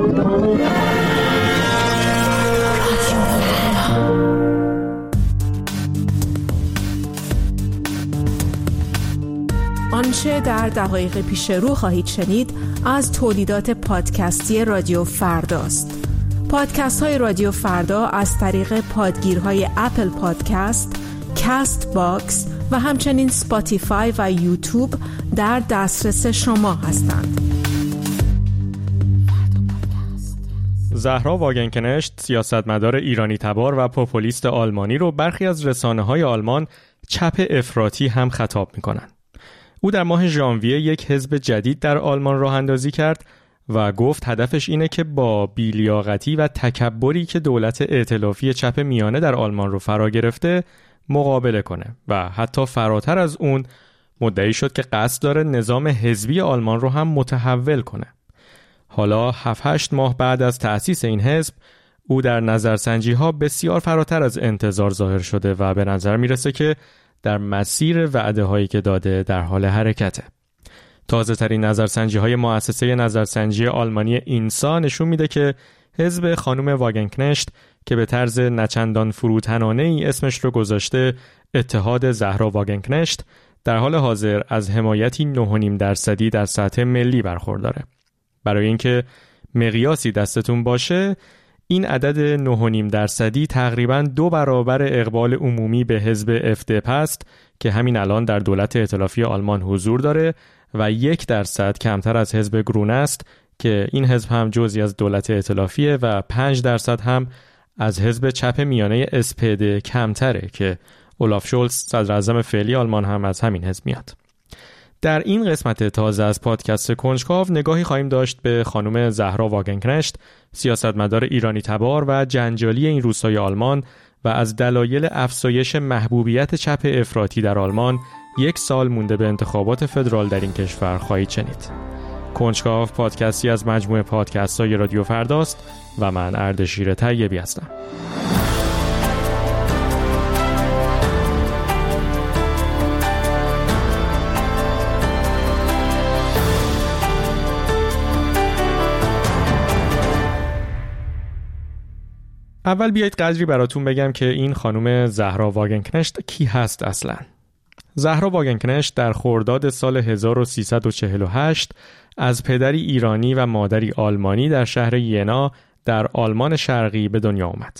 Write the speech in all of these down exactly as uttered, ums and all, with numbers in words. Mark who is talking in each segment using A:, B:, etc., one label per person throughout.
A: آنچه در دقایق پیش رو خواهید شنید از تولیدات پادکستی رادیو فرداست. پادکست های رادیو فردا از طریق پادگیرهای اپل پادکست، کست باکس و همچنین سپاتیفای و یوتیوب در دسترس شما هستند.
B: زهرا واگنکنشت، سیاستمدار ایرانی تبار و پوپولیست آلمانی رو برخی از رسانه‌های آلمان چپ افراطی هم خطاب می‌کنند. او در ماه ژانویه یک حزب جدید در آلمان راه اندازی کرد و گفت هدفش اینه که با بی‌لیاقتی و تکبری که دولت ائتلافی چپ میانه در آلمان رو فرا گرفته مقابله کنه و حتی فراتر از اون مدعی شد که قصد داره نظام حزبی آلمان رو هم متحول کنه. حالا هفت هشت ماه بعد از تأسیس این حزب او در نظرسنجی‌ها بسیار فراتر از انتظار ظاهر شده و به نظر میرسه که در مسیر وعده هایی که داده در حال حرکته. تازه ترین نظرسنجی های مؤسسه نظرسنجی آلمانی اینسا نشون میده که حزب خانم واگنکنشت که به طرز نچندان فروتنانه ای اسمش رو گذاشته اتحاد زهرا واگنکنشت در حال حاضر از حمایتی نه و نیم درصدی در سطح ملی برخورداره. برای اینکه مقیاسی دستتون باشه، این عدد نه و نیم درصدی تقریباً دو برابر اقبال عمومی به حزب اف دی پی است که همین الان در دولت ائتلافی آلمان حضور داره و یک درصد کمتر از حزب گرونه است که این حزب هم جزئی از دولت ائتلافیه و پنج درصد هم از حزب چپ میانه اس پی دی کمتره که اولاف شولز صدر اعظم فعلی آلمان هم از همین حزب میاد. در این قسمت تازه از پادکست کنجکاو نگاهی خواهیم داشت به خانم زهرا واگنکنشت، سیاستمدار ایرانی تبار و جنجالی این روستای آلمان و از دلایل افزایش محبوبیت چپ افراطی در آلمان یک سال مونده به انتخابات فدرال در این کشور خواهید شنید. کنجکاو پادکستی از مجموعه پادکست‌های رادیو فرداست و من اردشیر طیبی هستم. اول بیایید قدری براتون بگم که این خانم زهرا واگنکنشت کی هست اصلاً. زهرا واگنکنشت در خرداد سال هزار و سیصد و چهل و هشت از پدری ایرانی و مادری آلمانی در شهر ینا در آلمان شرقی به دنیا آمد.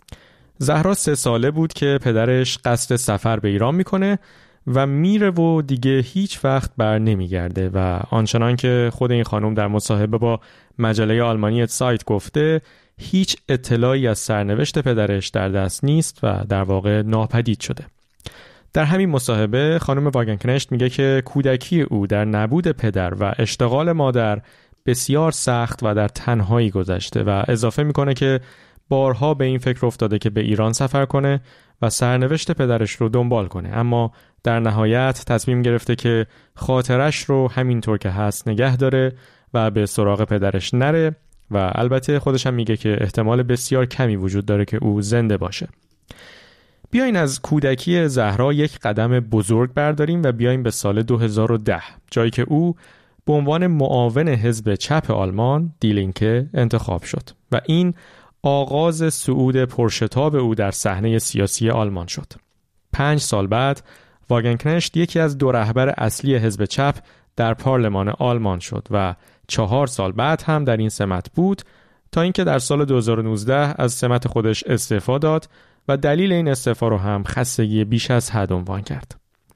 B: زهرا سه ساله بود که پدرش قصد سفر به ایران میکنه و میره و دیگه هیچ وقت بر نمیگرده و آنچنان که خود این خانم در مصاحبه با مجله آلمانی سایت گفته هیچ اطلاعی از سرنوشت پدرش در دست نیست و در واقع ناپدید شده. در همین مصاحبه خانم واگنکنشت میگه که کودکی او در نبود پدر و اشتغال مادر بسیار سخت و در تنهایی گذشته و اضافه میکنه که بارها به این فکر افتاده که به ایران سفر کنه و سرنوشت پدرش رو دنبال کنه، اما در نهایت تصمیم گرفته که خاطرش رو همینطور که هست نگه داره و به سراغ پدرش نره و البته خودش هم میگه که احتمال بسیار کمی وجود داره که او زنده باشه. بیاین از کودکی زهرا یک قدم بزرگ برداریم و بیاین به سال دو هزار و ده، جایی که او به عنوان معاون حزب چپ آلمان دی لینکه انتخاب شد و این آغاز صعود پرشتاب او در صحنه سیاسی آلمان شد. پنج سال بعد واگنکنشت یکی از دو رهبر اصلی حزب چپ در پارلمان آلمان شد و چهار سال بعد هم در این سمت بود تا اینکه در سال دو هزار و نوزده از سمت خودش استعفا داد و دلیل این استعفا رو هم خستگی بیش از حد عنوان کرد.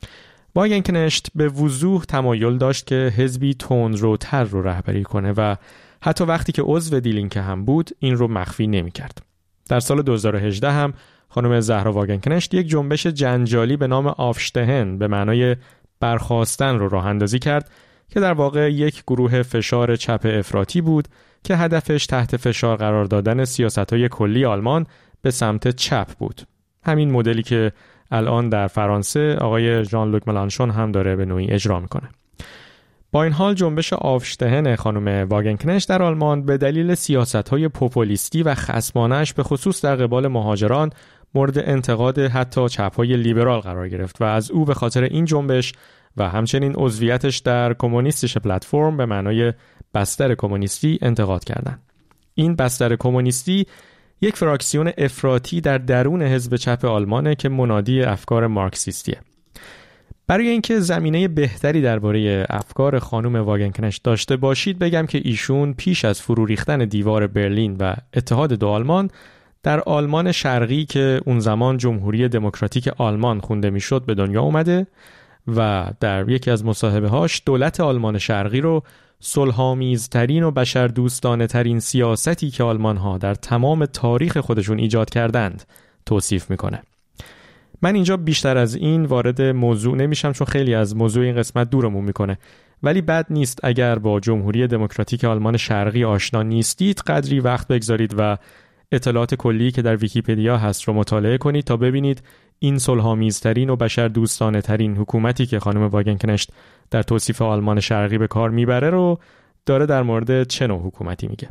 B: واگنکنشت به وضوح تمایل داشت که حزبی تندروتر رو رهبری کنه و حتی وقتی که عضو دی لینکه هم بود این رو مخفی نمی کرد. در سال دو هزار و هجده هم خانم زهرا واگنکنشت یک جنبش جنجالی به نام آفشتهن به معنای برخاستن رو راه اندازی کرد که در واقع یک گروه فشار چپ افراطی بود که هدفش تحت فشار قرار دادن سیاست‌های کلی آلمان به سمت چپ بود. همین مدلی که الان در فرانسه آقای ژان لوک ملانشون هم داره به نوعی اجرا میکنه. با این حال جنبش آفشتهن خانم واگنکنشت در آلمان به دلیل سیاست‌های پوپولیستی و خصمانه‌اش به خصوص در قبال مهاجران مورد انتقاد حتی چپ‌های لیبرال قرار گرفت و از او به خاطر این جنبش و همچنین عضویتش در کمونیستیش پلتفرم به معنای بستر کمونیستی انتقاد کردند. این بستر کمونیستی یک فراکسیون افراطی در درون حزب چپ آلمانه که منادی افکار مارکسیستیه. برای اینکه زمینه بهتری درباره افکار خانم واگنکنشت داشته باشید بگم که ایشون پیش از فرو ریختن دیوار برلین و اتحاد دو آلمان در آلمان شرقی که اون زمان جمهوری دموکراتیک آلمان خونده میشد به دنیا اومده و در یکی از مصاحبه‌هاش دولت آلمان شرقی رو صلح‌آمیزترین و بشردوستانه ترین سیاستی که آلمان‌ها در تمام تاریخ خودشون ایجاد کردند توصیف میکنه. من اینجا بیشتر از این وارد موضوع نمیشم چون خیلی از موضوع این قسمت دورمون میکنه، ولی بد نیست اگر با جمهوری دموکراتیک آلمان شرقی آشنا نیستید قدری وقت بگذارید و اطلاعات کلی که در ویکی‌پدیا هست رو مطالعه کنید تا ببینید این صلح‌آمیزترین و بشردوستانه ترین حکومتی که خانم واگنکنشت در توصیف آلمان شرقی به کار میبره رو داره در مورد چه نوع حکومتی میگه.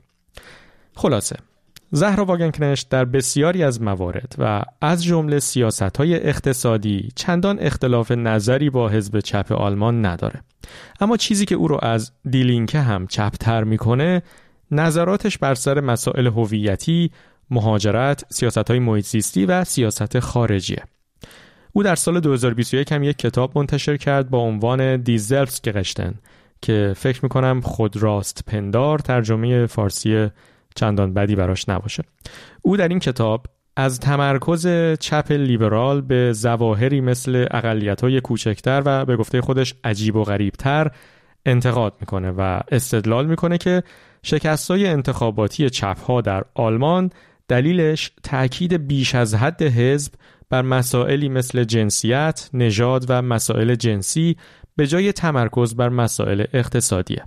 B: خلاصه زهرا واگنکنشت در بسیاری از موارد و از جمله سیاست‌های اقتصادی چندان اختلاف نظری با حزب چپ آلمان نداره، اما چیزی که او رو از دی لینکه هم چپ‌تر میکنه نظراتش بر سر مسائل هویتی، مهاجرت، سیاست‌های محیط زیستی و سیاست خارجیه. او در سال دو هزار و بیست و یک هم یک کتاب منتشر کرد با عنوان دی زلفسگرشتن که فکر میکنم خود راست پندار، ترجمه فارسی چندان بدی براش نباشه. او در این کتاب از تمرکز چپ لیبرال به ظواهری مثل اقلیت‌های کوچکتر و به گفته خودش عجیب و غریبتر انتقاد میکنه و استدلال میکنه که شکست‌های انتخاباتی چپ‌ها در آلمان دلیلش تأکید بیش از حد حزب بر مسائلی مثل جنسیت، نژاد و مسائل جنسی به جای تمرکز بر مسائل اقتصادیه.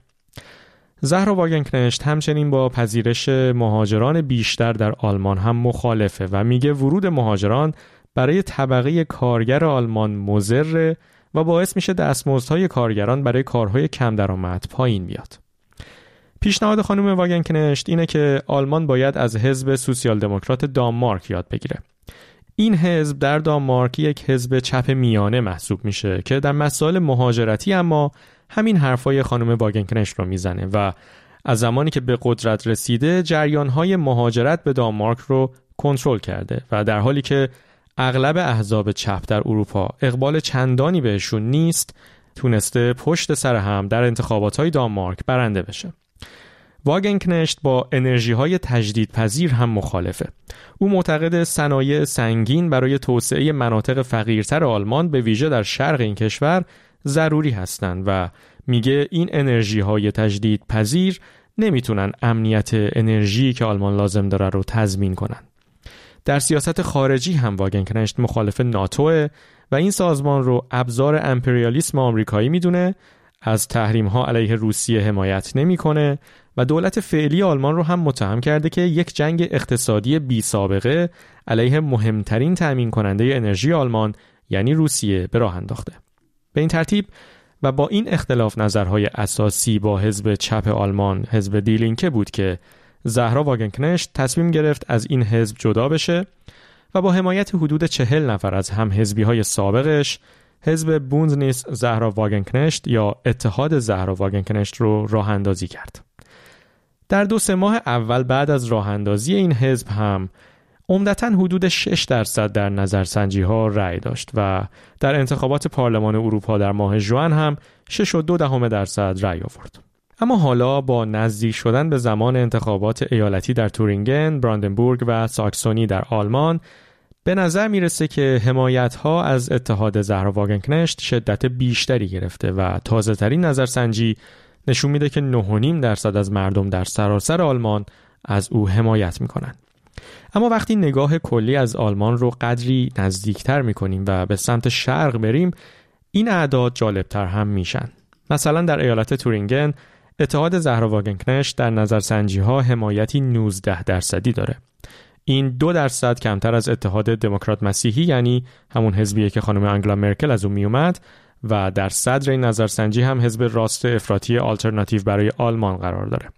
B: زهرا واگنکنشت همچنین با پذیرش مهاجران بیشتر در آلمان هم مخالفه و میگه ورود مهاجران برای طبقه کارگر آلمان مضر و باعث میشه دستمزدهای کارگران برای کارهای کم درآمد پایین بیاد. پیشنهاد خانم واگنکنشت اینه که آلمان باید از حزب سوسیال دموکرات دانمارک یاد بگیره. این حزب در دانمارک یک حزب چپ میانه محسوب میشه که در مسائل مهاجرتی اما همین حرفای خانم واگنکنشت رو میزنه و از زمانی که به قدرت رسیده جریانهای مهاجرت به دانمارک رو کنترل کرده و در حالی که اغلب احزاب چپ در اروپا اقبال چندانی بهشون نیست تونسته پشت سر هم در انتخابات‌های دانمارک برنده بشه. واگنکنشت با انرژی‌های تجدیدپذیر هم مخالفه. او معتقد صنایع سنگین برای توسعه مناطق فقیرتر آلمان به ویژه در شرق این کشور ضروری هستند و میگه این انرژی‌های تجدیدپذیر نمیتونن امنیت انرژی که آلمان لازم داره رو تضمین کنن. در سیاست خارجی هم واگنکنشت مخالف ناتوه و این سازمان رو ابزار امپریالیسم آمریکایی میدونه، از تحریم‌ها علیه روسیه حمایت نمی‌کنه و دولت فعلی آلمان رو هم متهم کرده که یک جنگ اقتصادی بی سابقه علیه مهمترین تأمین کننده انرژی آلمان یعنی روسیه به راه انداخته. به این ترتیب و با این اختلاف نظرهای اساسی با حزب چپ آلمان، حزب دی لینکه بود که زهرا واگنکنشت تصمیم گرفت از این حزب جدا بشه و با حمایت حدود چهل نفر از هم حزبی‌های سابقش حزب بوندنیس زهرا واگنکنشت یا اتحاد زهرا واگنکنشت رو راه اندازی کرد. در دو سه ماه اول بعد از راه اندازی این حزب هم عمدتاً حدود شش درصد در نظرسنجی ها رأی داشت و در انتخابات پارلمان اروپا در ماه ژوئن هم شش و دو دهم درصد رأی آورد. اما حالا با نزدیک شدن به زمان انتخابات ایالتی در تورینگن، براندنبورگ و ساکسونی در آلمان به نظر میرسه که حمایت‌ها از اتحاد زهرا واگنکنشت شدت بیشتری گرفته و تازه‌ترین نظرسنجی نشون میده که نه و نیم درصد از مردم در سراسر آلمان از او حمایت میکنن. اما وقتی نگاه کلی از آلمان رو قدری نزدیکتر میکنیم و به سمت شرق بریم این اعداد جالبتر هم میشن. مثلا در ایالت تورینگن اتحاد زهرا واگنکنشت در نظرسنجی ها حمایتی نوزده درصدی داره. این دو درصد کمتر از اتحاد دموکرات مسیحی یعنی همون حزبیه که خانم آنگلا مرکل از اون میومد و در صدر این نظرسنجی هم حزب راست افراطی آلترناتیو برای آلمان قرار داره.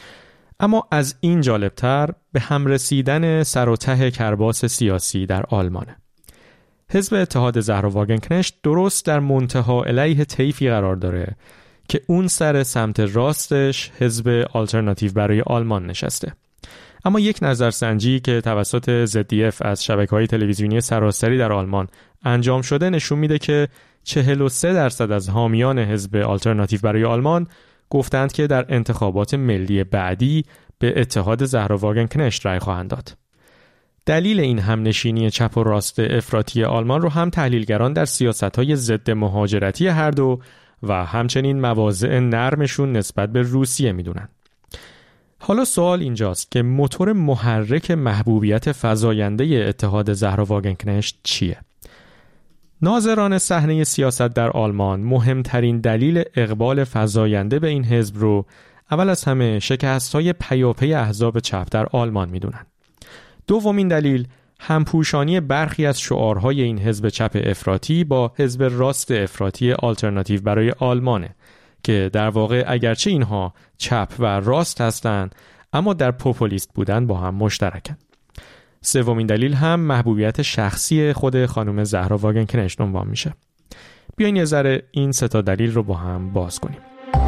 B: اما از این جالبتر به هم رسیدن سر و ته کرباس سیاسی در آلمانه. حزب اتحاد زهرا واگنکنشت درست در منتها علیه طیفی قرار داره که اون سر سمت راستش حزب آلترناتیو برای آلمان نشسته. اما یک نظرسنجی که توسط زد دی اف از شبکه‌های تلویزیونی سراسری در آلمان انجام شده نشون میده که چهل و سه درصد از حامیان حزب آلترناتیو برای آلمان گفتند که در انتخابات ملی بعدی به اتحاد زهرا واگنکنشت رای خواهند داد. دلیل این همنشینی چپ و راست افراطی آلمان رو هم تحلیلگران در سیاست‌های ضد مهاجرتی هر دو و همچنین مواضع نرمشون نسبت به روسیه میدونن. حالا سوال اینجاست که موتور محرک محبوبیت فزاینده اتحاد زهرا واگنکنشت چیه؟ ناظران صحنه سیاست در آلمان مهمترین دلیل اقبال فزاینده به این حزب رو اول از همه شکست‌های پیاپی احزاب چپ در آلمان میدونن. دومین دلیل همپوشانی برخی از شعارهای این حزب چپ افراطی با حزب راست افراطی آلترناتیو برای آلمانه که در واقع اگرچه اینها چپ و راست هستند اما در پوپولیست بودن با هم مشترکن. سومین دلیل هم محبوبیت شخصی خود خانم زهرا واگنکنشت عنوان میشه. بیاین یه ذره این سه تا دلیل رو با هم باز کنیم.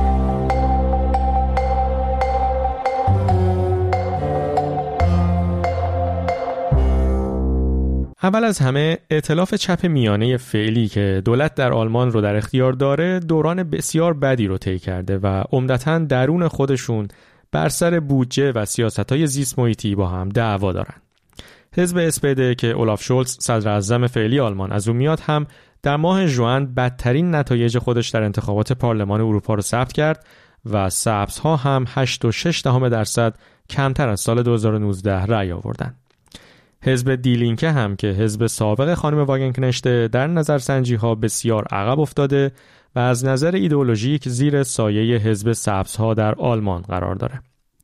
B: اول از همه ائتلاف چپ میانه فعلی که دولت در آلمان رو در اختیار داره دوران بسیار بدی رو طی کرده و عمدتاً درون خودشون بر سر بودجه و سیاست‌های زیست محیطی با هم دعوا دارن. حزب اس پی دی که اولاف شولز صدر اعظم فعلی آلمان از اون میاد هم در ماه ژوئن بدترین نتایج خودش در انتخابات پارلمان اروپا رو ثبت کرد و سبزها هم هشت و شش دهم درصد کمتر از سال دو هزار و نوزده رأی آوردن. حزب دی لینکه هم که حزب سابق خانم واگنکنشت در نظرسنجی ها بسیار عقب افتاده و از نظر ایدئولوژیک زیر سایه حزب سبزها در آلمان قرار داره.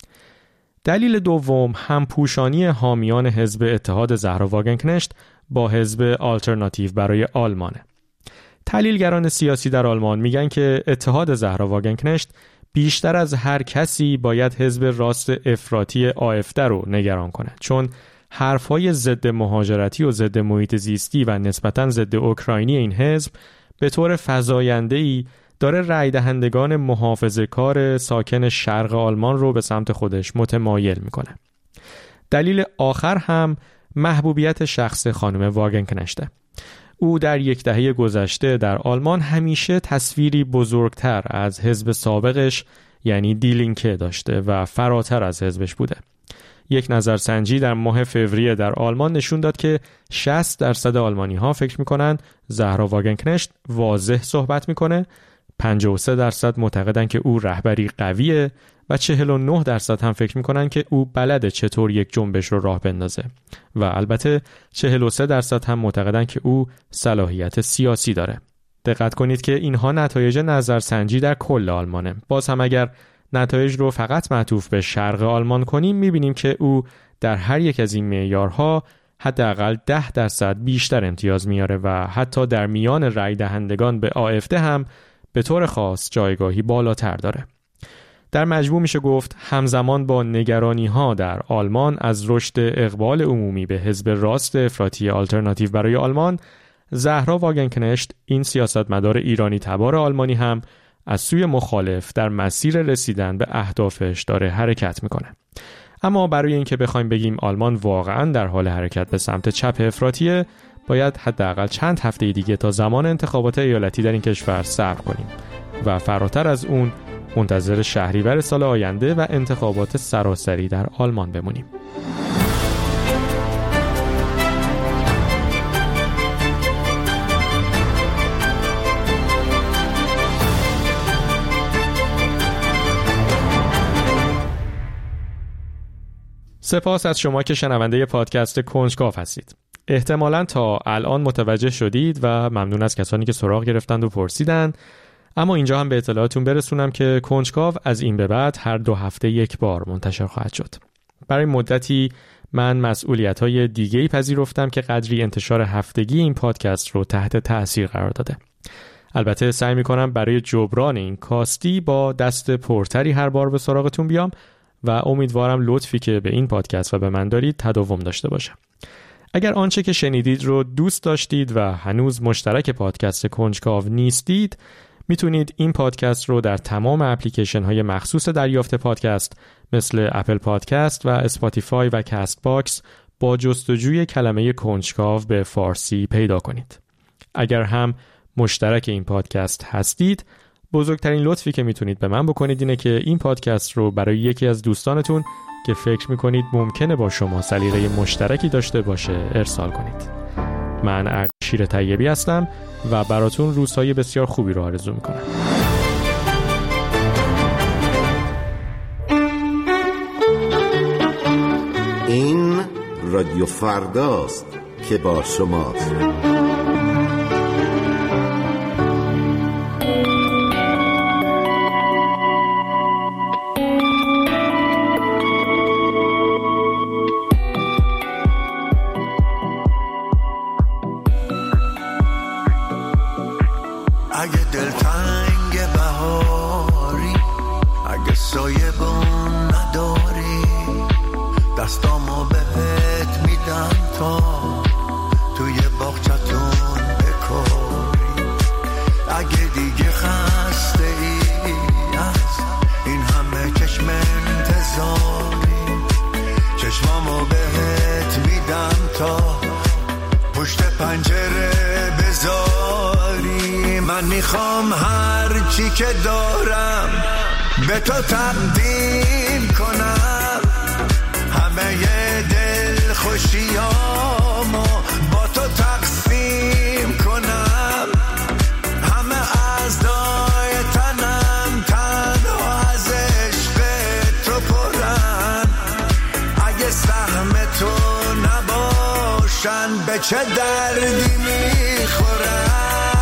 B: دلیل دوم همپوشانی حامیان حزب اتحاد زهرا واگنکنشت با حزب آلترناتیو برای آلمانه. تحلیلگران سیاسی در آلمان میگن که اتحاد زهرا واگنکنشت بیشتر از هر کسی باید حزب راست افراطی آفد رو نگران کنه، چون حرفهای ضد مهاجرتی و ضد محیط زیستی و نسبتاً ضد اوکراینی این حزب به طور فزاینده‌ای داره رای دهندگان محافظه‌کار ساکن شرق آلمان رو به سمت خودش متمایل میکنه. دلیل آخر هم محبوبیت شخص خانم واگنکنشته. او در یک دهه گذشته در آلمان همیشه تصویری بزرگتر از حزب سابقش یعنی دی لینکه داشته و فراتر از حزبش بوده. یک نظرسنجی در ماه فوریه در آلمان نشون داد که شصت درصد آلمانی ها فکر میکنن زهرا واگنکنشت واضح صحبت میکنه، پنجاه و سه درصد معتقدن که او رهبری قویه و چهل و نه درصد هم فکر میکنن که او بلده چطور یک جنبش رو راه بندازه و البته چهل و سه درصد هم معتقدن که او صلاحیت سیاسی داره. دقت کنید که اینها نتایج نظرسنجی در کل آلمانه. باز هم اگر نتایج رو فقط معطوف به شرق آلمان کنیم میبینیم که او در هر یک از این معیارها حداقل ده درصد بیشتر امتیاز میاره و حتی در میان رای دهندگان به آفد هم به طور خاص جایگاهی بالاتر داره. در مجموع میشه گفت همزمان با نگرانی ها در آلمان از رشد اقبال عمومی به حزب راست افراطی آلترناتیو برای آلمان، زهرا واگنکنشت این سیاستمدار ایرانی تبار آلمانی هم از سوی مخالف در مسیر رسیدن به اهدافش داره حرکت میکنه. اما برای اینکه بخوایم بگیم آلمان واقعاً در حال حرکت به سمت چپ افراطیه، باید حداقل چند هفته دیگه تا زمان انتخابات ایالتی در این کشور صبر کنیم و فراتر از اون منتظر شهریور سال آینده و انتخابات سراسری در آلمان بمونیم. سپاس از شما که شنونده پادکست کنجکاو هستید. احتمالاً تا الان متوجه شدید و ممنون از کسانی که سراغ گرفتند و پرسیدن. اما اینجا هم به اطلاعاتون برسونم که کنجکاو از این به بعد هر دو هفته یک بار منتشر خواهد شد. برای مدتی من مسئولیت‌های دیگه‌ای پذیرفتم که قدری انتشار هفتگی این پادکست رو تحت تأثیر قرار داده. البته سعی می‌کنم برای جبران این کاستی با دست پرتری هر بار به سراغتون بیام و امیدوارم لطفی که به این پادکست و به من دارید تداوم داشته باشه. اگر آنچه که شنیدید رو دوست داشتید و هنوز مشترک پادکست کنجکاو نیستید، میتونید این پادکست رو در تمام اپلیکیشن های مخصوص دریافت پادکست مثل اپل پادکست و اسپاتیفای و کست باکس با جستجوی کلمه کنجکاو به فارسی پیدا کنید. اگر هم مشترک این پادکست هستید، بزرگترین لطفی که میتونید به من بکنید اینه که این پادکست رو برای یکی از دوستانتون که فکر میکنید ممکنه با شما سلیقه مشترکی داشته باشه ارسال کنید. من اردشیر طیبی هستم و براتون روزهای بسیار خوبی رو آرزو میکنم.
C: این رادیو فرداست که با شماست.
D: اگه دلتنگ بهاری، اگه سایه بون نداری، دستامو بهت میدم تا توی باغچتون بکاری. اگه دیگه خسته ای از این همه چشم انتظاری، چشمامو بهت میدم تا پشت پنجره بذاری. من میخوام هر چی که دارم به تو تقدیم کنم، همه دل خوشیامو با تو تقسیم کنم، همه اعضای تنم تنها از عشق تو پرن. اگه سهم تو نباشن به چه دردی میخورن؟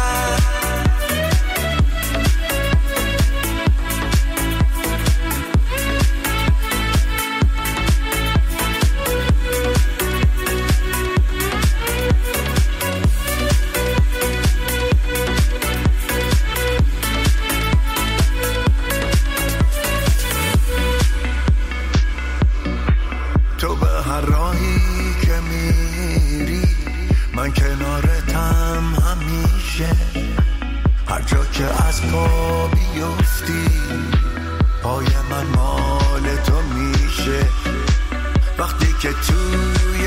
D: من کنارتم همیشه، هر جا که از پا بیفتی پای من مال تو میشه. وقتی که توی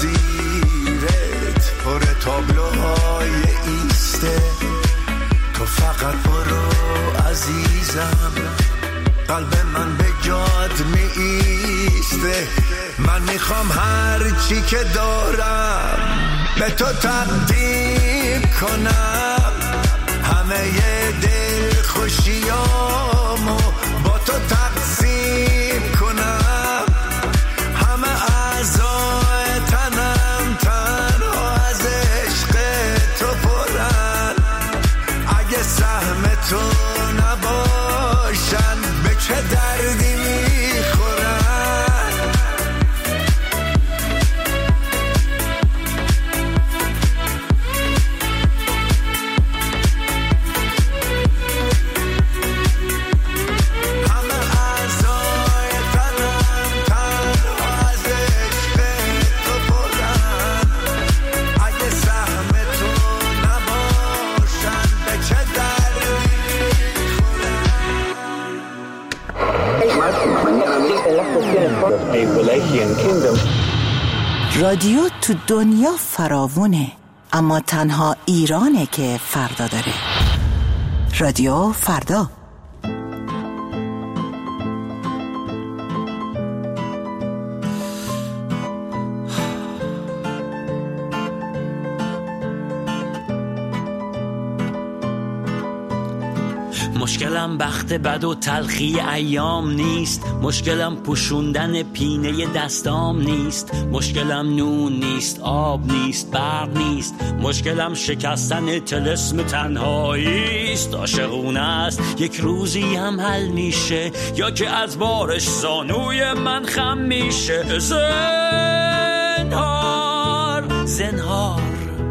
D: مسیرت پر تابلوهای ایسته، تو فقط برو عزیزم، قلب من به جات می ایسته. من میخوام هر چی که دارم به تو تقدیم کنم، همه دل خوشیامو با تو تقسیم کنم، همه اعضای تنم تنها از عشق تو پرن. اگه سهم تو نباشن به چه دردی میخورن؟
E: رادیو تو دنیا فراوونه، اما تنها ایرانه که فردا داره. رادیو فردا.
F: مشکلم بخت بد و تلخی ایام نیست، مشکلم پوشوندن پینه دستام نیست، مشکلم نون نیست، آب نیست، برق نیست، مشکلم شکستن طلسم تنهاییست. عاشقونه است یک روزی هم حل میشه، یا که از بارش زانوی من خم میشه. زنهار زنهار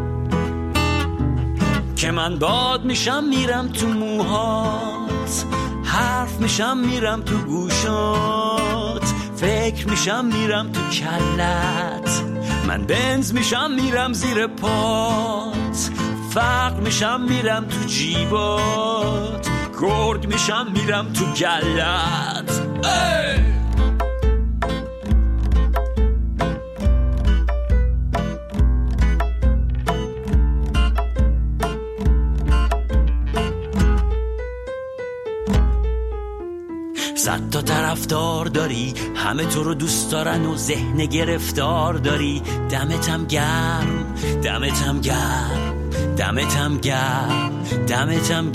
F: که من باد میشم میرم تو موهات، حرف میشم میرم تو گوشات، فکر میشم میرم تو کلت، من بنز میشم میرم زیر پات، فقر میشم میرم تو جیبات، گرگ میشم میرم تو گلت. ای صد تا طرفدار داری، همه تو رو دوست دارن و ذهن گرفتار داری. دمتم گرم، دمتم گرم، دمتم گرم، دمتم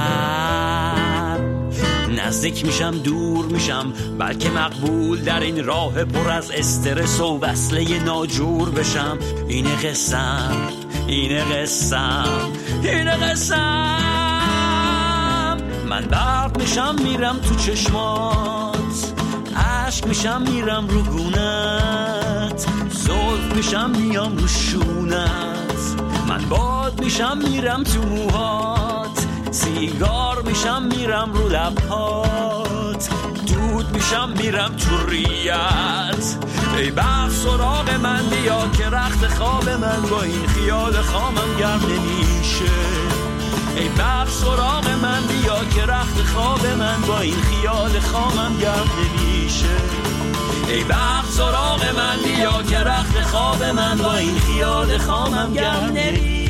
F: گرم. نزدیک میشم دور میشم، بلکه مقبول در این راه پر از استرس و وصله ناجور بشم. اینه قسم، اینه قسم، اینه قسم. من برق میشم میرم تو چشمات، عشق میشم میرم رو گونت، زلف میشم میام رو شونت. من باد میشم میرم تو موهات، سیگار میشم میرم رو لبهات، دود میشم میرم تو ریت. ای بخت سراغ من بیا که رخت خواب من با این خیال خامم گرم نمیشه. ای بخت سراغ من بیا که رخت خواب من با این خیال خامم گرم نمیشه. ای بخت سراغ من بیا که رخت خواب من با این خیال خامم گرم نمیشه.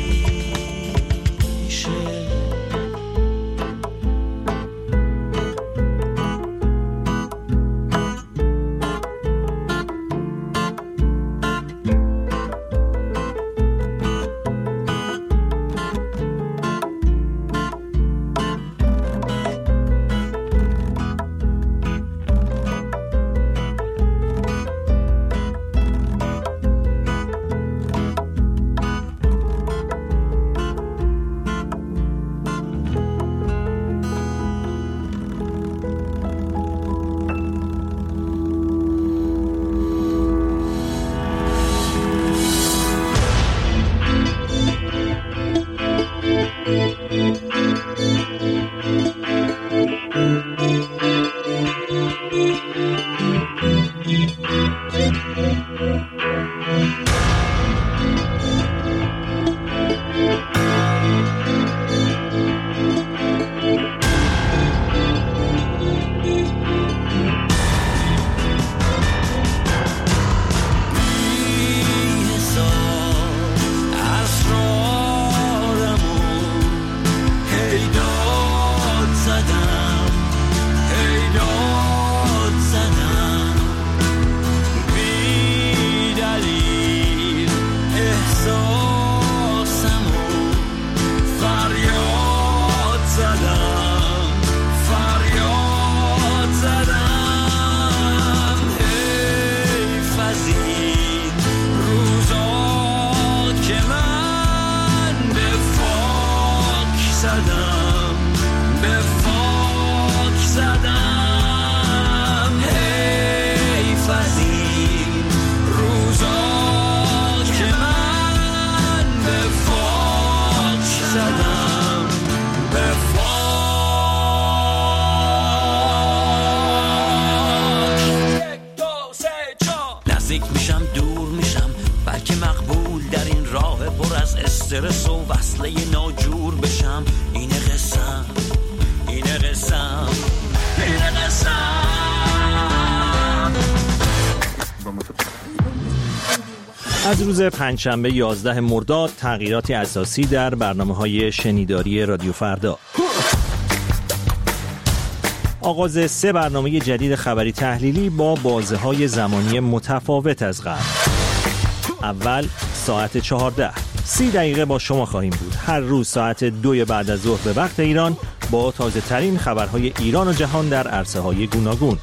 F: استرس و وصله ناجور بشم. اینه قسم، اینه قسم، اینه قسم.
G: از روز پنجشنبه یازده مرداد تغییراتی اساسی در برنامه‌های شنیداری رادیو فردا. آغاز سه برنامه جدید خبری تحلیلی با بازه‌های زمانی متفاوت از قبل. اول ساعت چهارده، سی دقیقه با شما خواهیم بود. هر روز ساعت دوی بعد از ظهر به وقت ایران با تازه ترین خبرهای ایران و جهان در عرصه‌های گوناگون.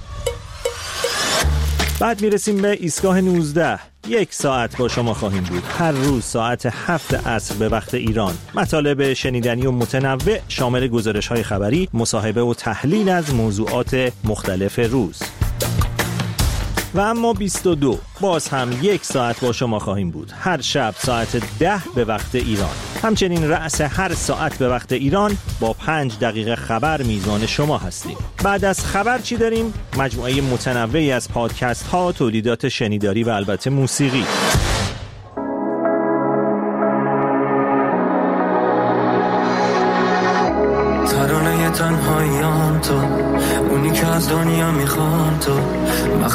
G: بعد میرسیم به ایستگاه نوزده، یک ساعت با شما خواهیم بود. هر روز ساعت هفت عصر به وقت ایران. مطالب شنیدنی و متنوع شامل گزارش‌های خبری، مصاحبه و تحلیل از موضوعات مختلف روز. و اما بیست و دو، باز هم یک ساعت با شما خواهیم بود. هر شب ساعت ده به وقت ایران. همچنین رأس هر ساعت به وقت ایران با پنج دقیقه خبر میزان شما هستیم. بعد از خبر چی داریم؟ مجموعه متنوعی از پادکست ها، تولیدات شنیداری و البته موسیقی.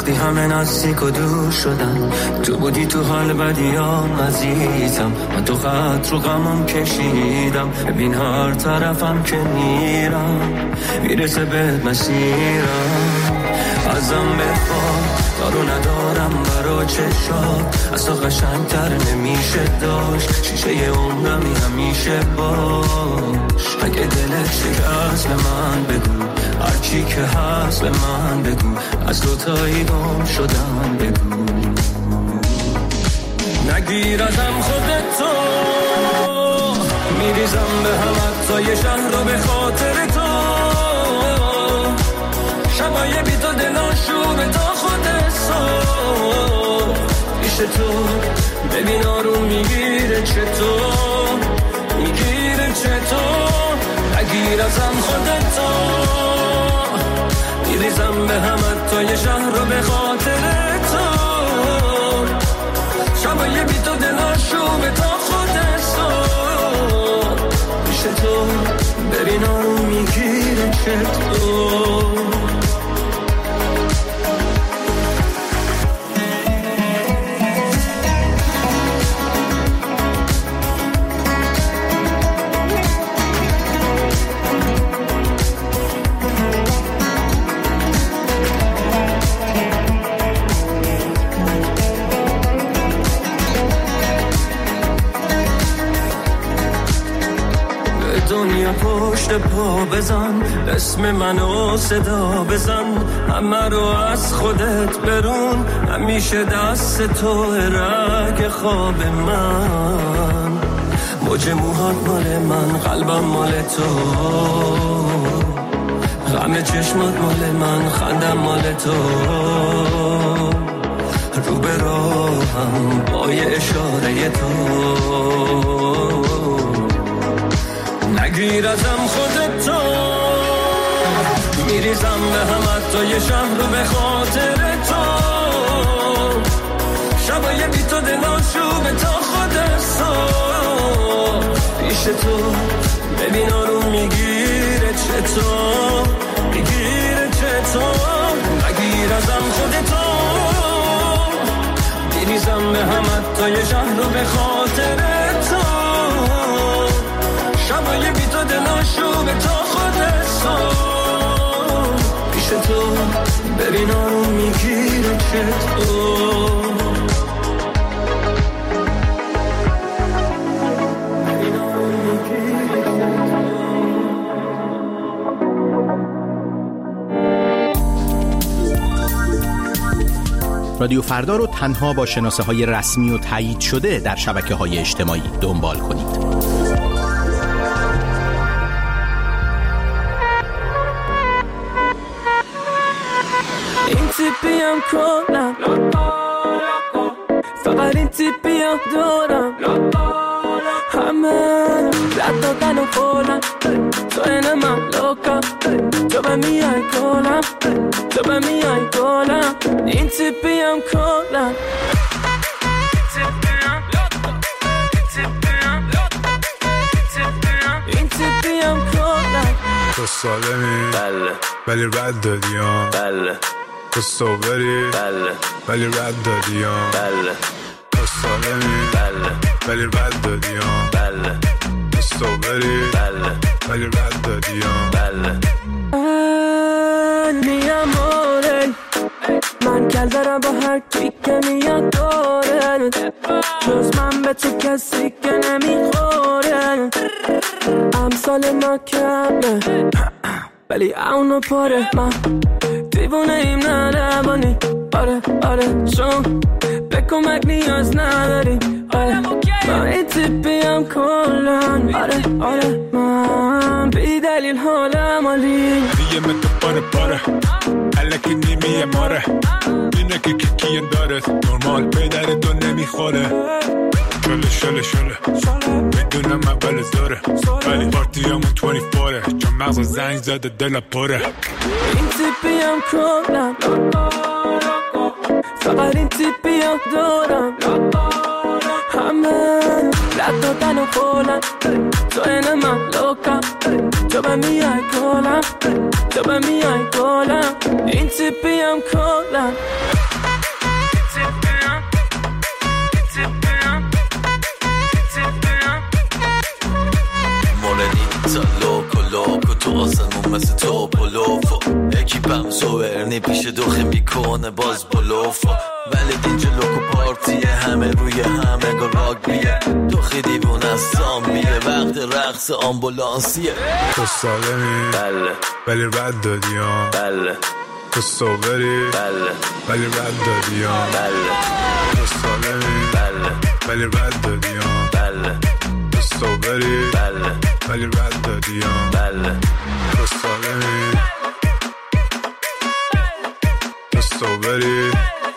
H: وقتی همه نزدیک و دور شدن، تو بودی تو حال بدیام عزیزم. من تو خط رو غمم کشیدم، ببین هر طرفم که میرم میرسه بهت مسیرم. ازم بخواه دارو ندارم برا چشات، از تو قشنگتر نمیشه داشت. شیشه عمرمی همیشه باش، اگه دلت شکست به من بگو، هرچی که هست به من بگو، از دوتایی گم شدم بگو. نگیر ازم خودتو، میریزم به هم حتی یه شهر رو به خاطر تو. شبای بی تو دلاشوبه تا خود صبح پیش تو، ببین آروم میگیره چطور، میگیره چطور. نگیر ازم خودتو، میریزم به هم حتی یه شهر رو به خاطر تو. شبای بی تو دلاشوبه تا خود صبح پیش تو، ببین آروم میگیره چطور. دنیا پشت پا بزن، اسم منو صدا بزن، همه رو از خودت برون، همیشه دست تو رگ خواب من. موج موهات مال من، قلبم مال تو، غم چشمات مال من، خندم مال تو. رو به راهم با یه اشاره تو، نگیر ازم خودتو، میریزم به هم حتی یه شهر رو به خاطر تو. شبای بی تو دلاشوبه تا خود صبح پیش تو، ببین آروم میگیره چطور، میگیره چطور. نگیر ازم خودتو، میریزم به هم حتی یه شهر رو به خاطر تو. شبای بی تو دلاشوبه تا خود صبح پیش تو، ببین آروم میگیره چطور.
I: رادیو فردا رو تنها با شناسه های رسمی و تایید شده در شبکه های اجتماعی دنبال کنید.
H: این تیپیم کنم فقط این تیپیم دارم، همه رد دادن و خورم، تو اینه من لوکم، تو به میای گلم، تو به میای گلم. این تیپیم کنم این تیپیم کنم.
D: تو سالمی بله، ولی رد دادیم بله. تو صوبری بله، ولی رد دادیم بله. تو سالمی بله، ولی رد دادیم بله. تو صوبری بله، ولی رد دادیم بله.
H: می اماره من کل دارم با هر کی که میاد داره، جز من به تو کسی که نمیخوره. امثال ما کمه ولی اونو پاره، من دیوونه ایم نه نبانی. آره آره چون به کمک نیاز نداری. آره من این تیپیم کلن. آره آره من بی دلیل حالم عالی.
D: دیگه من تو پاره پاره الکی نیمیه ماره، اینه که کیه داره نرمال پیدر تو نمیخوره. شله شله شله میدونم اول زاره، ولی پارتی همون بیست و چهاره، چون مغز زنگ زده دل پره.
H: این تیپیم کلن فقط این تیپیم دارم، همه رد دادن و خولن، تو اینه من لوکم، تو به میای گلم، تو به میای گلم این تیپیم کلم تو آسمون مثل تو بلوفا اکیپم زورنی پیش دوخه میکنه باز بلوفا ولی اینجا لوکو پارتیه همه روی همه گل راک بیه تو خیلی بون از سامیه وقت رقص آمبولانسیه
D: تو سالمی
H: بله
D: ولی رد دادی ها
H: بله
D: تو صوبری
H: بله
D: ولی رد دادی ها
H: بله
D: تو سالمی
H: بله
D: ولی رد دادی ها
H: بله
D: تو صوبری
H: بله
D: ولی رد دادی ها
H: بله
D: تو سالمی تو صوبری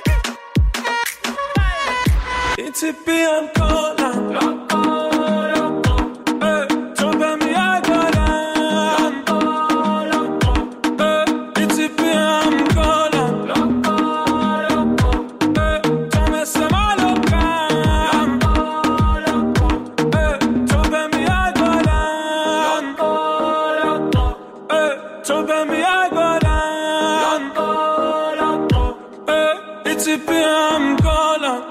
H: این تیپی هم کلم تو به میای گلم این تیپی هم کلم تو مثل مالوکم تو به میای گلم تو به میای گلم این تیپی هم کلم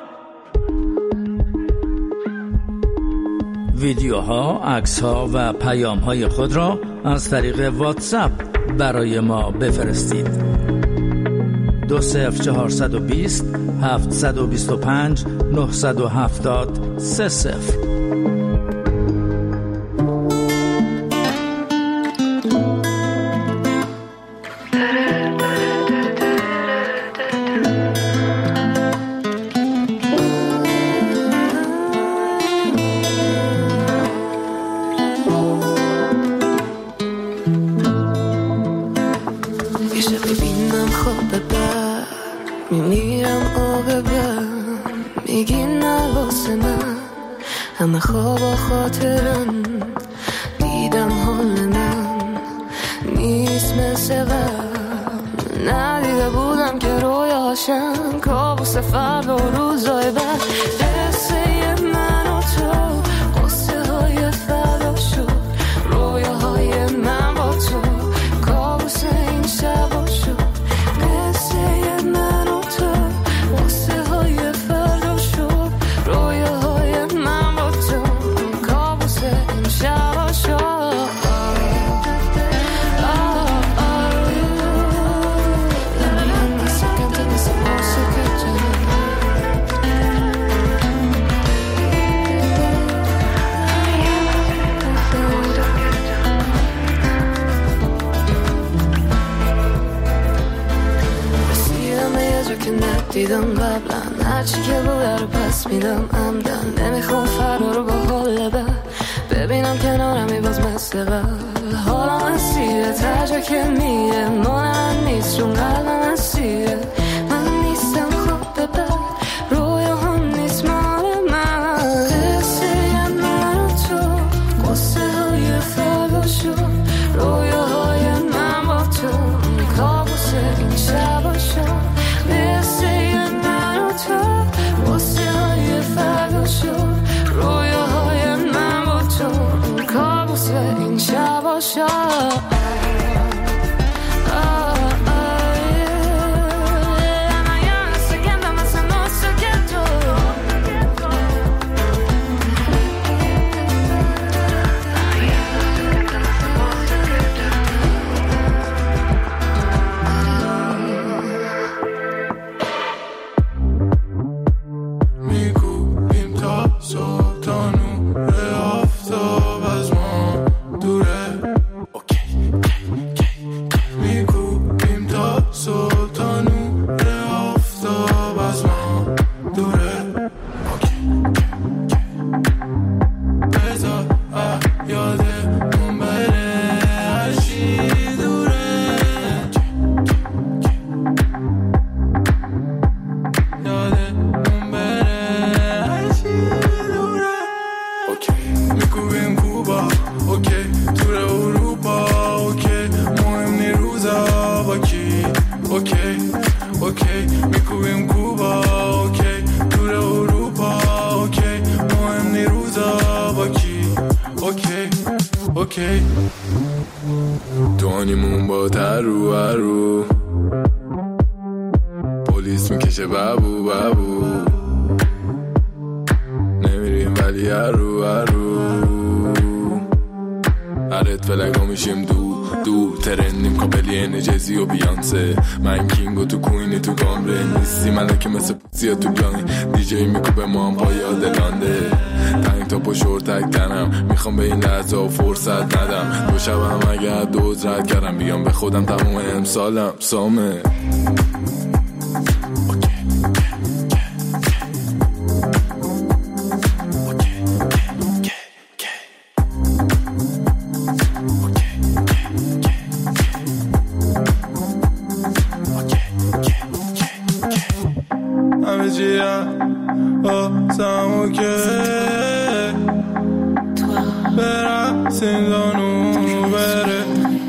F: ویدیوها، عکس‌ها و پیام‌های خود را از طریق واتساپ برای ما بفرستید. دو صفر چهارصد و بیست هفتصد و بیست و پنج نهصد و هفتاد سه صفر.
H: همه خواب و خاطرم دیدم حال من نیست مثل قبل ندیده بودم که رویاشم کابوس فردا و روزای بعد قصه من و تو قصه های فردا شد رویاهای من با تو کابوس این شبا شد قصه من و تو قصه های فردا شد رویاهای من با تو کابوس این شبا شد دیدم قبلا هرچی که بوده رو پس میدم عمدن نمیخوام فردا رو با حال بد ببینم کنارمی باز مثل قبل حالا من سیره ترجا که میره مانه من نیست چون قلب من سیره من نیستم خوب به بد رویا هم نیست مال من قصه من و تو قصه های فردا شد رویا های من با تو کابوس این شبا شد قصه های فردا شد رویاهای من با تو کابوس این شبا شد
D: اوکی دونیمون با ترو هرو پلیس میکشه بابو بابو نمیریم ولی هرو هرو هرت فلگا میشیم دو دو ترندیم کابلی انجزی و بیانسه من کینگو تو کوینی تو کامره نیستی ملکه مثل پوسیا تو بلانی دیجی میکوبه ما هم پای آدلانده تنگ تا پا شورتک تنم میخوام به این لحظه و فرصت ندم دو شب هم اگر دوز رد کردم بیام به خودم تموم امسالم سامه آسمو که برم زندانو بره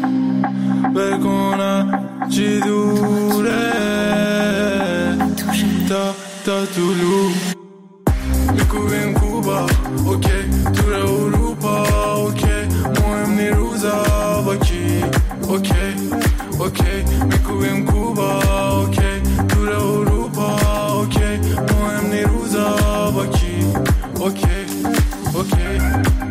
D: بکنم چی دوره تا تا طولو میکوبیم کوبا اوکی تور اروپا اوکی مهم نی روزا با کی اوکی اوکی میکوبیم کوبا اوکی تور اروپا اوکی مهم نی روزا با کی اوکی اوکی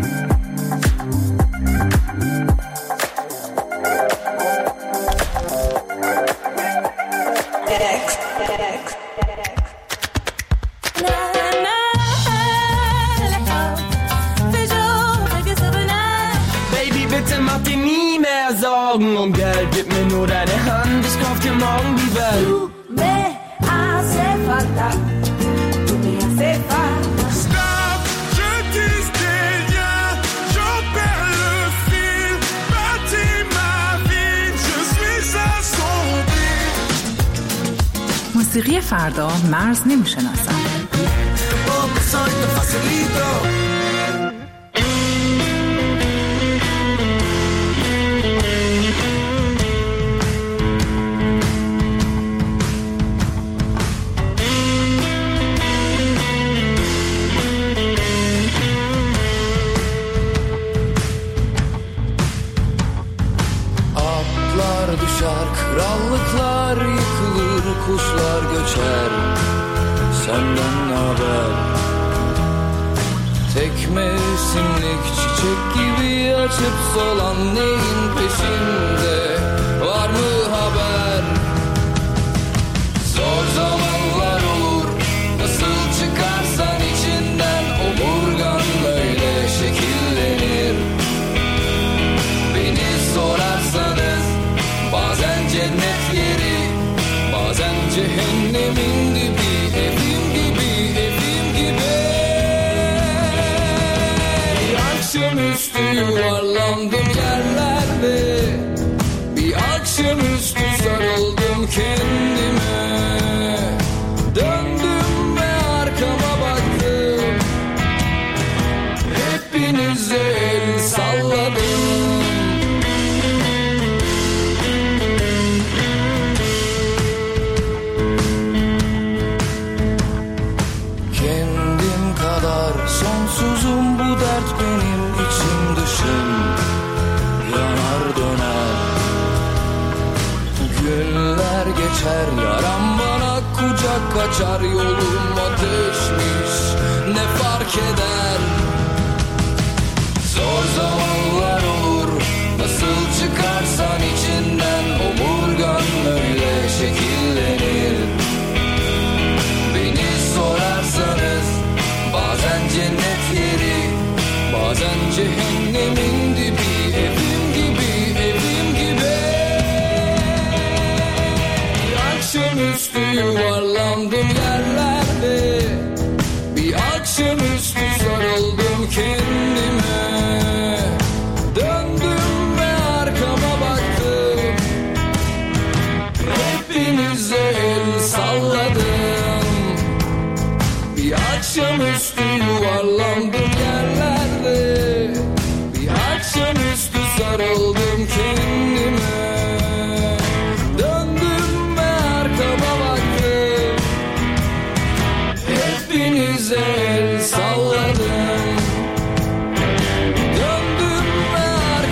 H: Sorgen um Geld, gib mir nur deine Hand, ich kauf dir morgen die Welt.
J: Tu me hace falta, tu me hace falta.
D: Stop, je dis des liens, j'en perds le fil, bâtis ma vie, je suis assombri.
K: موسیقی فردا مرز نمیشناسن.
H: Krallıklar yıkılır, kuşlar göçer. Senden naber? Tek mevsimlik çiçek gibi açıp solan neyin peşinde? Var mı haber? Zor zamanlar olur, nasıl çıkarsan içinden omurgan böyle şekillenir. Beni sorarsanız bazen cennet yeri, bazen cehennemin dibi, evim gibi, evim gibi. Bir akşamüstü yuvarlandım yerlerde, bir akşamüstü sarıldım kendime. Döndüm ve arkama baktım, hepinize el salladım. Sonsuzum bu dert benim içim dışım yanar döner. Günler geçer yaram bana kucak açar yolum ateşmiş ne fark eder. Zor zamanlar olur nasıl çıkarsan içinden omurgan öyle şekillenir. Beni sorarsanız bazen cennet yeri, bazen cehennemin dibi, evim gibi, evim gibi. Bir akşamüstü yuvarlandım yerlerde, bir akşamüstü sarıldım kendime. Döndüm ve arkama baktım, hepinize el salladım. Bir akşamüstü yuvarlandım yerlerde, bir akşamüstü sarıldım kendime. Döndüm ve arkama baktım, hepinize el salladım. Döndüm ve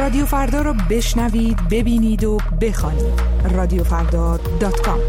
K: رادیو فردا رو بشنوید، ببینید و بخوانید. رادیو فردا دات کام.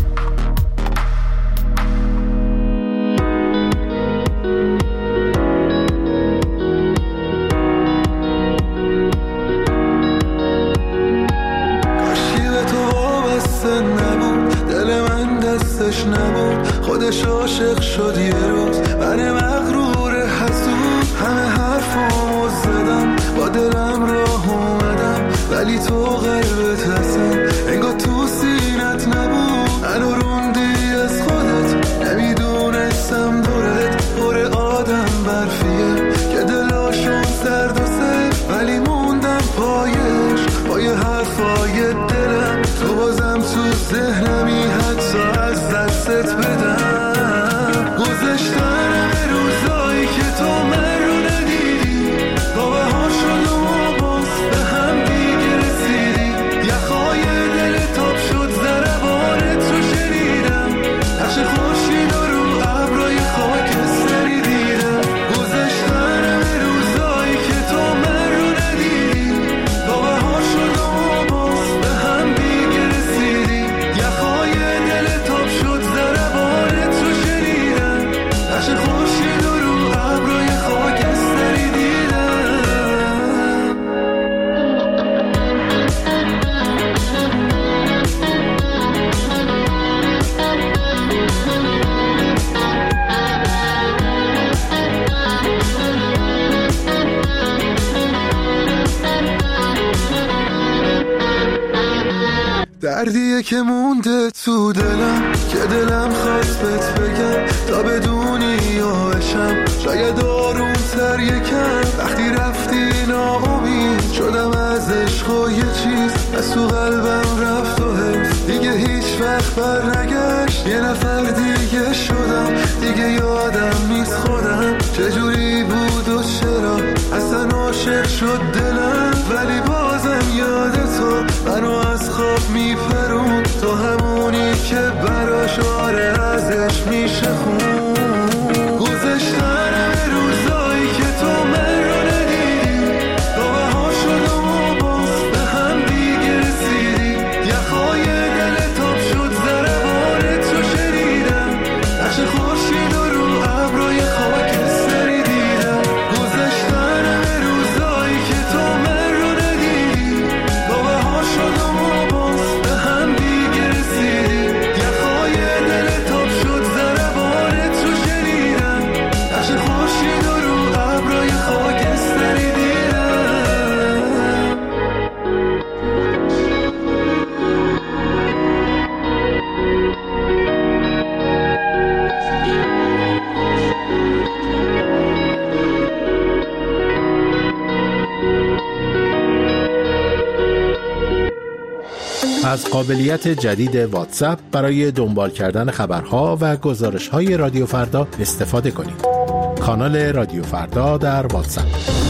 L: نبود خودش عاشق شد یه روز، من مغرور حسود همه حرفامو زدم، با دلم راه اومدم ولی تو قلبت هستن انگار تو سینت نبود، منو روندی از خودت، نمیدونستم دورت پر آدم برفیه که دلاشون سرد و سفت، ولی موندم پایش پای حرفای دلم، تو بازم تو ذهنمی حتی از دستت بدم. گذشتن روزایی که تو من رو ندیدی، تا بهار شد و ما باز به هم دیگه رسیدی، یخهای دل تاب شد ضربانت رو شنیدم، نقش خورشید رو ابرای خاکستری دیدم. گذشتن روزایی که تو من رو ندیدی، تا بهار شد و ما باز به هم دیگه رسیدی، یخهای دل تاب شد ضربانت رو شنیدم، نقش خورشید رو ابرای خاکستری دیدم. دردیه که مونده تو دلم که دلم خواست بهت بگم تا بدونی یاشم، شاید آروم تر یکم وقتی رفتی ناامید شدم از عشق و یه چیز از تو قلبم رفت و حفظ دیگه هیچ وقت بر نگشت، یه نفر دیگه شدم دیگه یادم نیست خودم چجوری بود و چرا اصلا عاشق شد دلم، ولی بازم یاد تو منو از خواب میپرون، تو همونی که براش آره ازش میشه خون. گذشتن روزایی که تو من رو ندیدی، تا بهار شد و ما باز به هم دیگه رسیدی، یخهای دل تاب شد ضربانت رو شنیدم، نقش خورشید رو ابرای خاکستری دیدم. گذشتن روزایی که تو من رو ندیدی، تا بهار شد و ما باز به هم دیگه رسیدی، یخهای دل تاب شد ضربانت رو شنیدم، نقش خورشید رو ابرای خاکستری دیدم.
I: از قابلیت جدید واتساپ برای دنبال کردن خبرها و گزارش‌های رادیو فردا استفاده کنید. کانال رادیو فردا در واتساپ.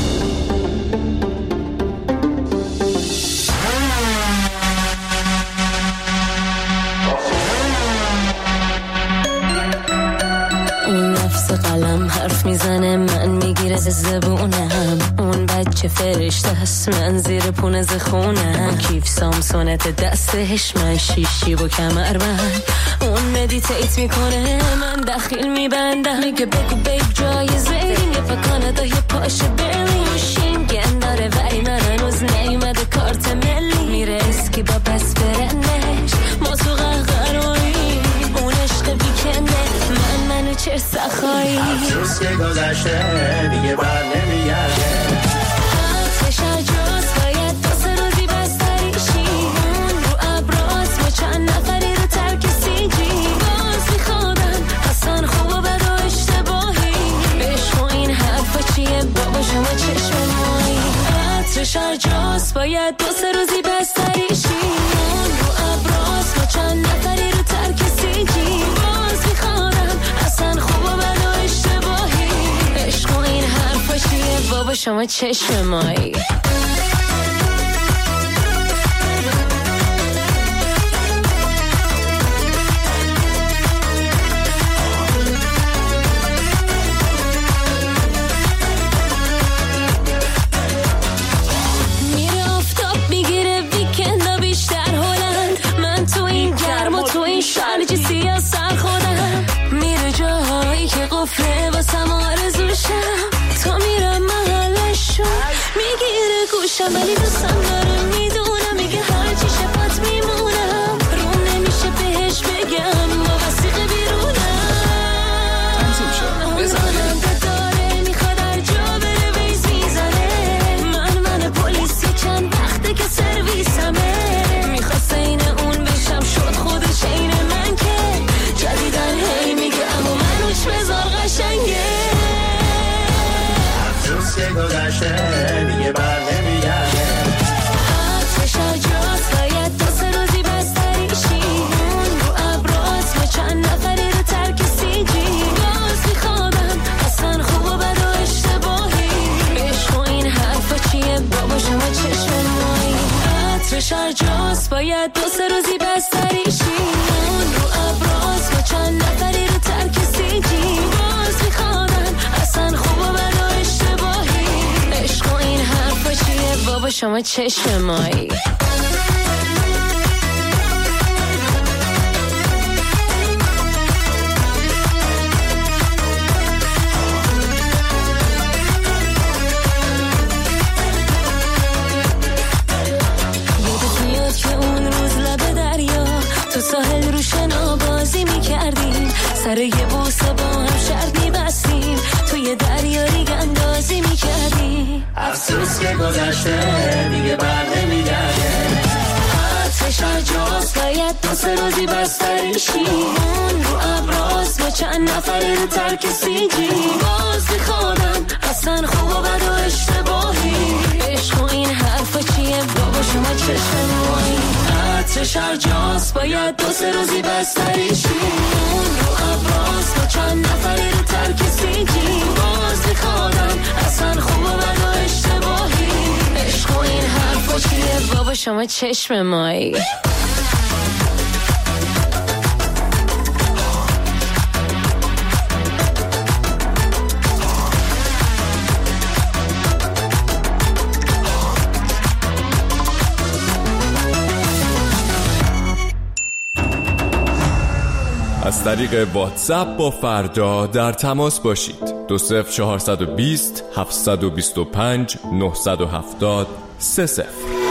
M: اون نفس قلم حرف میزنه من میگیره زبونم، اون بچه فرشته هست من زیر پونه زخونم، کیف سامسونت دستش من شیشی و کمر بند، اون مدیتیت میکنه من دخیل میبندم، میگه بگو بیب جایزه این یه پا کانادا یه پاش برلین، شینگن داره ولی من هنوز نیومده کارت ملی، میره اسکی با پس برنش ما تو قهقرایی، اون عشق بیکنه من منو چر سخایی، افسوس که گذشته دیگه بر نمیگرده، آتش عجاز باید دو روزی بستریشی، اون رو ابراز ما چند نفری رو ترک سیجی، باز میخوادم اصلا خوب و بد و اشتباهی، بشخو این حرفا چیه بابا شما چشم مایی، آتش عجاز باید دو روزی بستریشی، اون رو ابراز ما چند نفری رو ترک سیجی، باز میخوادم اصلا خوب و بد و اشتباهی، عشق و این حرفا چیه بابا شما چشم مایی. میره باشم ولی دوستم داره میدونم میگه هر چی شفت میمونم روم نمیشه بهش بگم با وسیقه بیرونم
N: تنظیم شد بزنم
M: داره میخواد هر جا بره ویز میزنه من من پلیسی چند وقته که سرویسمه میخواست این اون بشم شد خودش این من که جدیدن هی میگه اما من روش بذار قشنگه
O: افسوس که گذشته دیگه بر نمیگرده
M: عطرش جاست باید دو سه روزی بستریشی اون رو ابراز و چند نفری رو ترک سیجی باز میخوادم اصلا خوب و بد و اشتباهی عشق و این حرفا چیه بابا شما چشم مایی عطرش جاست باید دو سه روزی بستریشی اون رو ابراز و چند نفری رو ترک سیجی باز میخوادم اصلا خوب و بد و اشتباهی عشق و این حرفا چیه بابا شما چشم مایی یادت میاد که اون روز لب دریا تو ساحل رو شنا بازی میکردیم سر یه بوسه با هم شرط میبستیم توی دریا ریگ اندازی میکردیم
O: افسوس که گذشته دیگه بر نمیگرده
M: عطرش جاست باید دو سه روزی بستریشی اون رو ابراز و چند نفری رو ترک سیجی باز میخوادم اصلا خوب و بد و اشتباهی عشق و این حرفا چیه بابا شما چشم مایی عطرش جاست باید دو سه روزی بستریشی اون رو ابراز و چند نفری رو ترک سیجی باز میخوادم اصلا خوب و بد و اشتباهی عشق و این حرفا چیه بابا شما چشم مایی
P: از طریق واتساپ با فردا در تماس باشید. دو صفر چهارصد و بیست هفتصد و بیست و پنج نهصد و هفتاد سه صفر.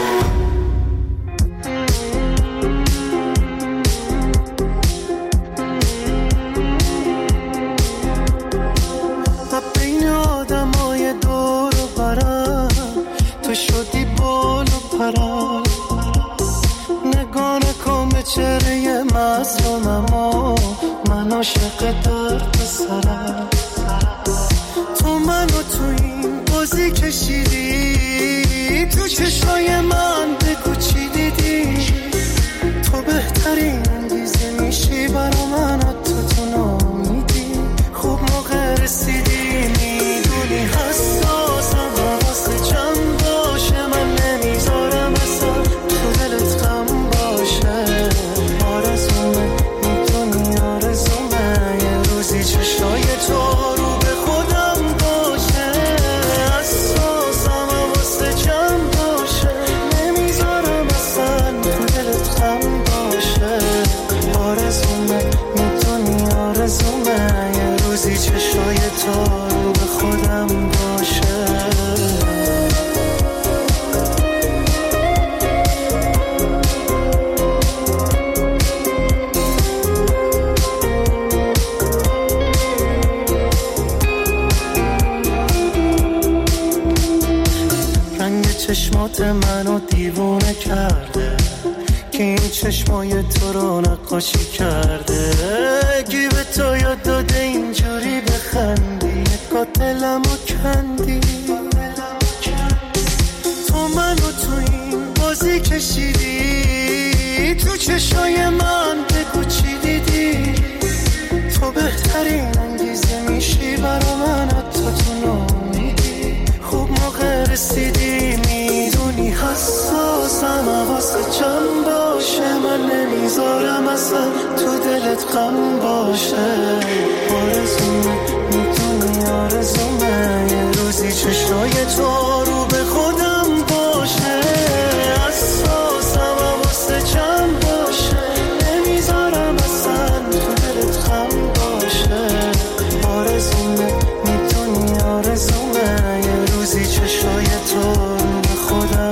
L: بین آدمای دور و برم تو شدی بال و پرم نگاه نکن به چهره مظلومم و من عاشق درد سرم تو منو تو این بازی کشیدی تو چشمای من بگو چی دیدی تو بهترین انگیزه میشی برا من تو تو نامیدی خوب موقع رسیدی میدونی حساسم واسه چند باشه من نمیذارم اصلا تو دلت غم باشه آرزومه میدونی آرزومه یه روزی چشای تو رو به خودم باشه حساسم واسه چند باشه نمیذارم اصلا تو دلت غم باشه آرزومه میدونی آرزومه یه روزی چشای تو رو به خودم باشه چشمات منو دیوونه کرده که این چشمای تو رو نقاشی کرده گی به تو یاد داده اینجوری بخندی قاتلمو کندی تو منو تو این بازی کشیدی تو چشای من بگو چی دیدی تو بهترین انگیزه میشی برا من تو تو نامیدی خوب موقع رسیدی میدونی حساسم واسه چند باشه من نمیذارم اصلا تو دلت غم باشه آرزومه میدونی آرزومه یه روزی چشای تو رو به خودم باشه حساسم واسه چند باشه نمیذارم اصلا تو دلت غم باشه آرزومه میدونی آرزومه یه روزی چشای تو رو به خودم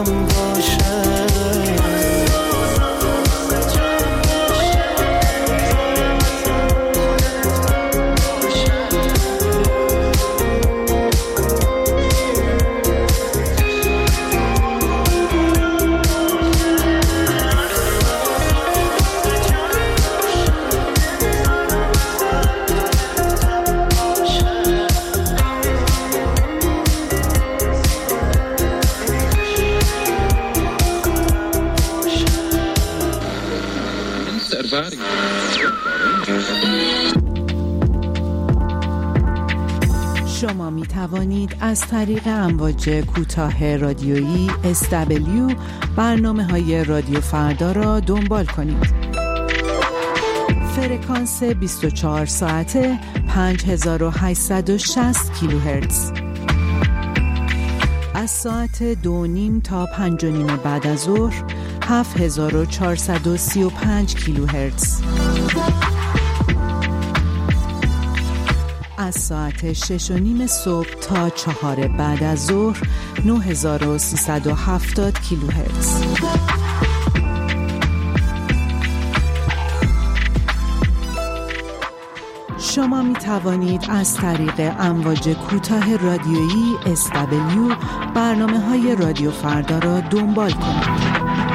A: شما می توانید از طریق امواج کوتاه رادیویی اس دبلیو برنامه های رادیو فردا را دنبال کنید. فرکانس بیست و چهار ساعته پنج هزار و هشتصد و شصت کیلوهرتز. از ساعت دو نیم تا پنج و نیم بعد از ظهر هفت هزار و چهارصد و سی و پنج کیلوهرتز. از ساعت شش و نیم صبح تا چهار بعد از ظهر نه هزار و سیصد و هفتاد کیلوهرتز. شما می توانید از طریق امواج کوتاه رادیویی اس دبلیو برنامه های رادیو فردا را دنبال کنید.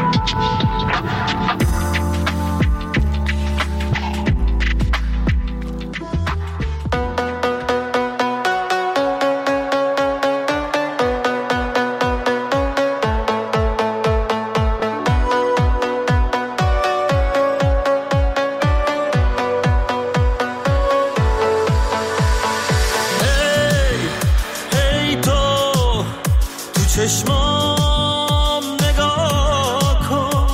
Q: چشمام نگاه کن،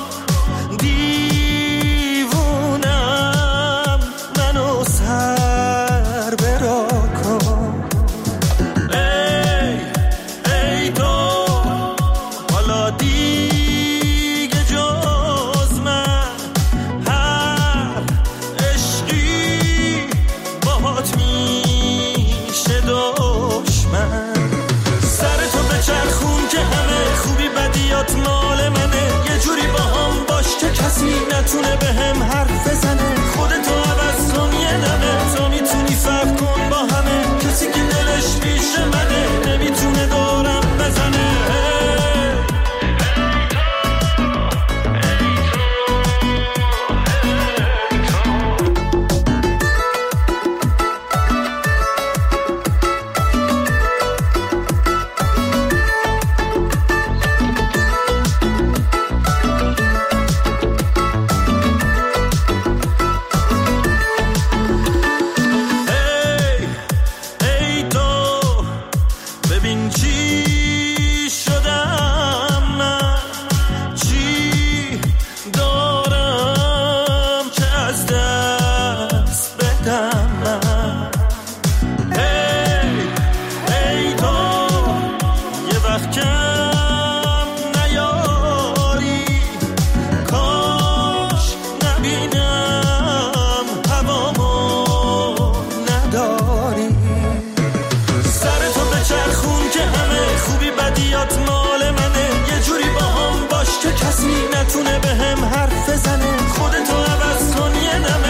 Q: دیوونم منو سر برا کن. ای ای تو حالا دیگه جز من هر عشقی باهات میشه دشمن. چرخون که همه خوبی بدیات مال منه، یه جوری با هم باش که کسی نتونه به هم حرف بزنه. خودتو عوض کن یه دمه، تو میتونی فرق کن با همه. کسی که دلش پیش منه نمیتونه دورم بزنه. نتونه به هم حرف بزنه. خودتو عوض کن یه دمه،